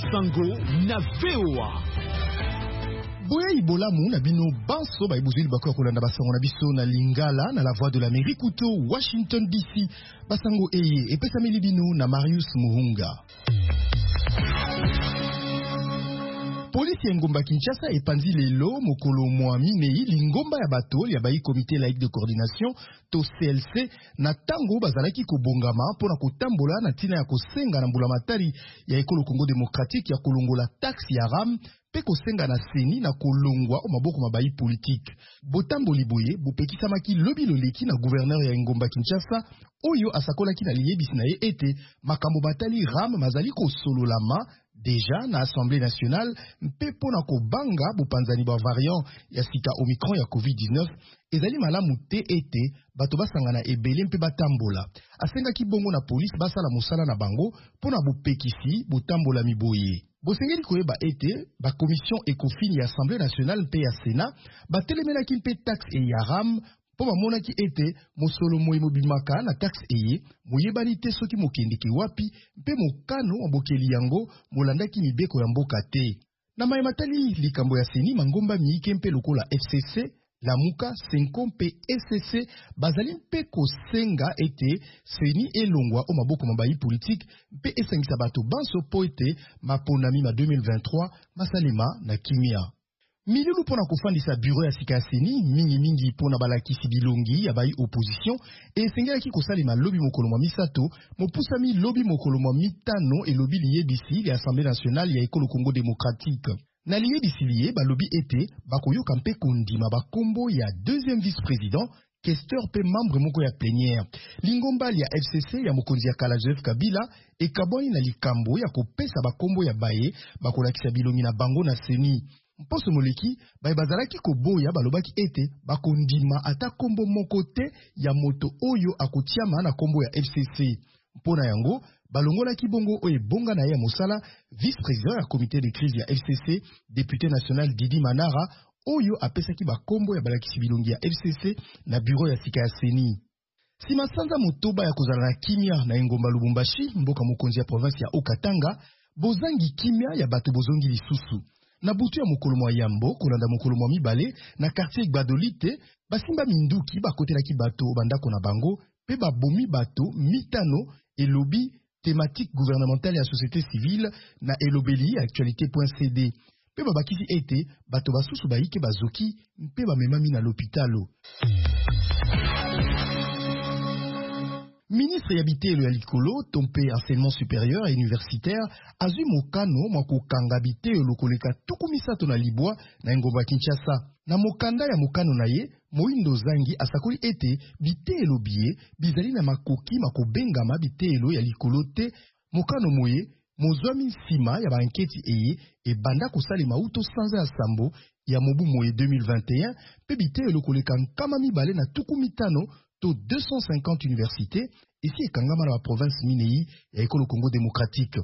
Sango na VOA. Boya ibolamu na bino banso ba ibuzili bako kolanda basango na biso na Lingala na la voix de l'Amérique to Washington DC. Basango eye epesa mili bino na Marius Muhunga. Polisi ya ngomba Kinshasa epanzi lelo mokolo mwa minei lingomba ya bato ya bayi comité laïque de coordination to CLC na tango bazalaki kobongama pona kotambola na tina ya kosenga na mbula matari ya ekolo Congo démocratique ya kolongola taxe ya RAM pe kosenga na seni na kolongwa o maboko mabayi politique. Botamboli boye bopekisamaki lobi loleki na gouverneur ya ngomba Kinshasa oyo asakolaki na liyebisi na ye ete makambo batali RAM mazali kosololama déjà na Assemblée nationale mpe pona kobanga bopanzani ba variant ya sika Omicron ya COVID-19 ezali malamu te ete bato basangana ebele mpe batambola. Asengaki bongo na police basala mosala na bango pona bopekisi botambola miboye. Bosengeli koyeba ete ba commission ECOFIN ya Assemblée nationale mpe ya Sénat batelemelaki mpe taxe e ya RAM po bamonaki ete mosolo moye mobimaka na taxe eye moyebani te soki mokendeki wapi mpe mokano mobokeli yango molandaki mibeko ya mboka te. Na mayematali likambo ya seni mangomba miike mpe lokola FCC, Lamuka, Senko mpe SCC bazali mpe kosenga ete seni elongwa o maboko mabayi politique mpe esangisa bato banso po ete maponami ma 2023 masalema na kimia. Milulu pona kofandisa bureau ya sika ya seni mingi pona balakisi bilongi ya bayi opposition esengelaki kosalema lobi mokolo mwa misato mopusami lobi mokolo mwa mitano elobi liyebisi ya Assemblée nationale ya ekolo Congo démocratique. Na liyebisi liye balobi ete bakoyoka mpe kondima bakombo ya deuxième vice-président questeur pe membre moko ya plénière. Lingombali ya FCC ya mokonzi ya kala Joseph Kabila ekaboni na likambo ya kopesa bakombo ya baye bakolakisa bilongi na bango na seni. Mposo moleki bazalaki koboya balobaki ete bakondima ata kombo moko te ya moto oyo akotiama na kombo ya FCC. Mpona yango balongolaki bongo oye bonga na ya mosala vice-président ya comité de crise ya FCC député national Didi Manara oyo apesaki bakombo ya balakisi bilongi ya FCC na bureau ya sika ya seni. Sima sanza motoba ya kozala na kimia na engomba Lubumbashi mboka mokonzi ya province ya Okatanga bozangi kimia ya bato bozongi lisusu. Na butu ya mokolo mwa yambo kolanda mokolo mwa mibale na quartier Gbadolite basimba minduki bakotelaki bato bandako na bango pe babomi bato mitano elobi thématique gouvernementale ya société civile na elobeli actualité.cd pe babakisi ete bato basusu baike bazoki mpe bamemami na l'hôpitalo. Ministre ya bitelo ya likolo tompe enseignement supérieur et universitaire azui mokano mwakokanga bitelo lokoleka tukumisato na libwa na ngomba Kinshasa. Na mokanda ya mokano na ye Moindo Zangi asakoli ete bitelo biye bizali na makoki makobengama bitelo ya likolo te. Mokano moye mozwami nsima ya banketi eye ebanda kosali mauto sanza ya sambo ya mobu moye 2021 pe bitelo lokoleka nkama mibale na tukumitano to 250 universités ici ekangama na la province minei ya ekolo Congo démocratique.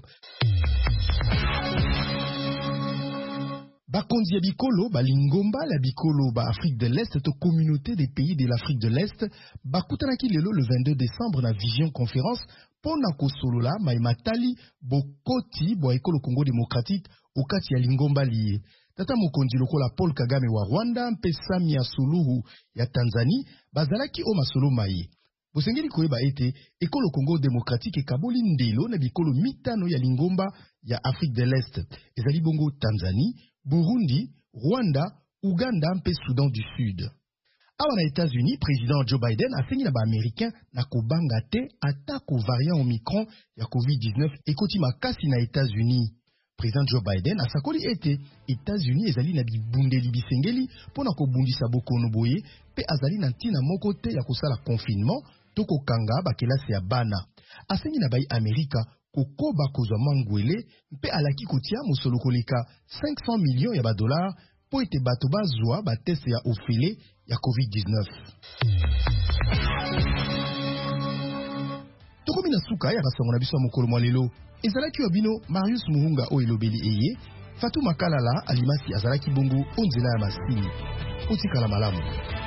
Bakonzi ya bikolo balingomba la bikolo ba Afrique de l'Est to communauté des pays de l'Afrique de l'Est bakutanaki lelo le 22 décembre na vision conférence pona kosolola maimatali bokoti bo ekolo Congo démocratique okati ya lingomba liye. Tata mokonzi lokola Paul Kagame wa Rwanda mpe Samia Suluhu ya Tanzanie bazalaki o masolo maye. Bosengeli koyeba ete ekolo Congo démocratique ekaboli ndelo na bikolo mitano ya lingomba ya Afrique de l'Est. Ezali bongo Tanzanie, Burundi, Rwanda, Uganda mpe Soudan du Sud. Awa na États-Unis, président Joe Biden asengi na ba-américain na kobanga te atako variant Omicron ya COVID-19 ekoti makasi na États-Unis. Président Joe Biden asakoli ete États-Unis ezali na bibundeli bisengeli pona kobundisa bokono boye pe azali na ntina moko te ya kosala confinement to kokanga bakelasi ya bana. Asengi na bai Amerika kokoba kozwa mangwele mpe alaki kotia mosolo koleka 500 millions ya $, po ete bato bazwa bateste ya ofele ya COVID-19. Tokomi na suka ya basango na biso ya mokolo mwa lelo. Ezalaki wa bino Marius Muhunga o elobeli eye, Fatou Makalala alimasi azalaki bongo onzela ya masini. Otikala malamu.